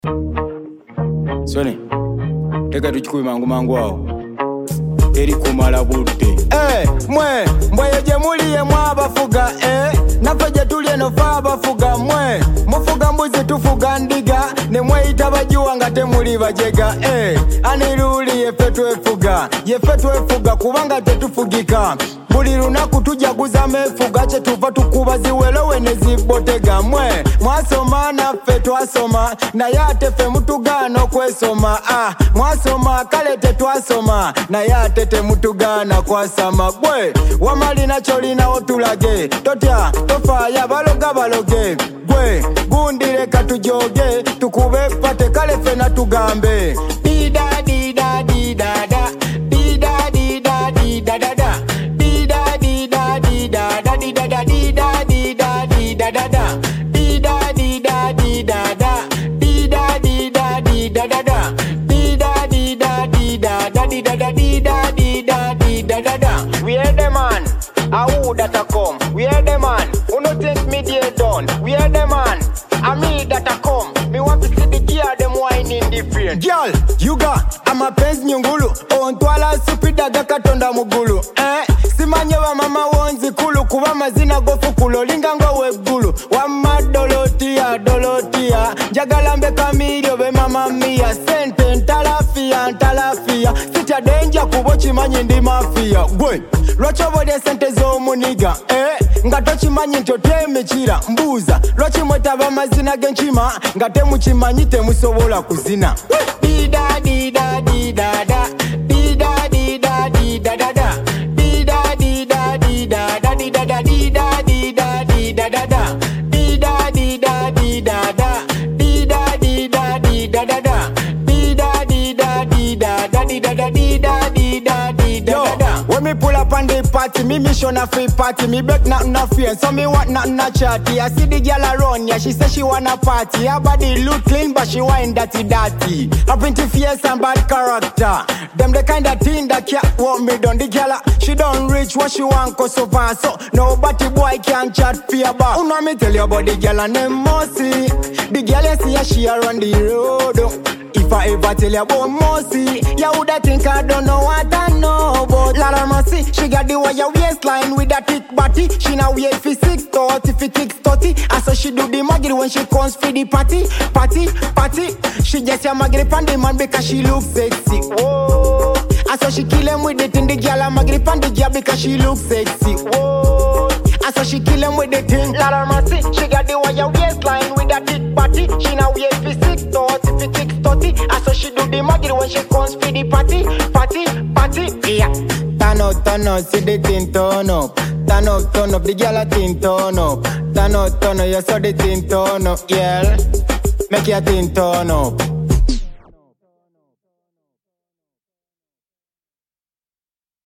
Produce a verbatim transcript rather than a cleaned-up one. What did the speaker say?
Soni, teka tuchukue mangu mangu wao eri kumala budde. Eh, mwe, mbwe je muliye mwabafuga eh, nafe tuliye nofa abafuga mwe, mufuga mbuzi tufuga ndiga, ne mweyita bajuwa nga temuli bajega eh, aniruli yefe twefuga, yefe twefuga kubanga tetufugika. Buli lunaku tujaguza mefuga che tuva tukuba ziwelewe ne zibotega mwe, mwasoma naffe twasoma naye ate ffe mutugana okwesoma ah, mwasoma kale tetwasoma naye ate temutugana kwasama gwe, wamalina kyolina otulage totya tofaya baloga baloge gwe gundire katujoge tukube pate kale ffe natugambe dida dida dida da dida dida dida da da dida dida dida da dida da dida dida dida da da dida dida dida da dida dida dida da da dida dida dida da dida da dida dida dida da da. We are the man, a who that a come. We are the man, who no think me dear done. We are the man, a me that a come. Me want to see the gear them whining different. Girl, you got a mapenzi nyungulu ontwala supida gakatonda mugulu eh, simanye wa mama wonzi kulu kuba mazina gofu kulolinga ngo weggulu wamma dolotia dolotia jagala mbe kamilyo be mama mia sente ntalafia ntalafia sitya denja kubo chimanyi ndi mafia gwe lwachobode sente z'omuniga eh, nga tochimanyi nti otemekira mbuuza lwaki mwetaba mazina g'enkima nga temukimanyi temusobola kuzina dida dida dida da dida dida dida da da dida dida dida da dida da dida dida dida da da dida dida dida da dida dida dida da da dida dida dida da dida da dida dida dida da da. When me pull up on the party, me mission a free party. Me beg nothing a fear, so me want nothing a chatty. I see the girl around, yeah, she say she wanna party. Her body look clean, but she wine dirty dirty. Her pretty face and bad character, them the kind of thing that can't want me done. The girl, she don't reach what she want, cause so far, so nobody boy can chat fear back. Who know me tell you about the girl and them Mossy? The girl you see her, she around the road. If I ever tell you about Mossy, you woulda think I don't know what I know. But Lala Mossy, she got the wire waistline with a thick body. She now wait for six thirty, for six thirty. I saw she do the maggie when she comes for the party, party, party. She just a maggie pan the man because she looks sexy. Whoa. I saw she kill him with the thing, the girl a maggie pan the girl because she looks sexy. Whoa. I saw she kill him with the thing. Lala Mossy, she got the wire waistline with a thick body. She now wait for six thirty, for six thirty. I saw she do the maggie when she comes for the party, party, party. Yeah. Turn up, turn up, see the thing turn up. Turn up, turn up, the girl a thing turn up. Turn up, turn up, you saw the thing turn up, yeah. Make your thing turn up.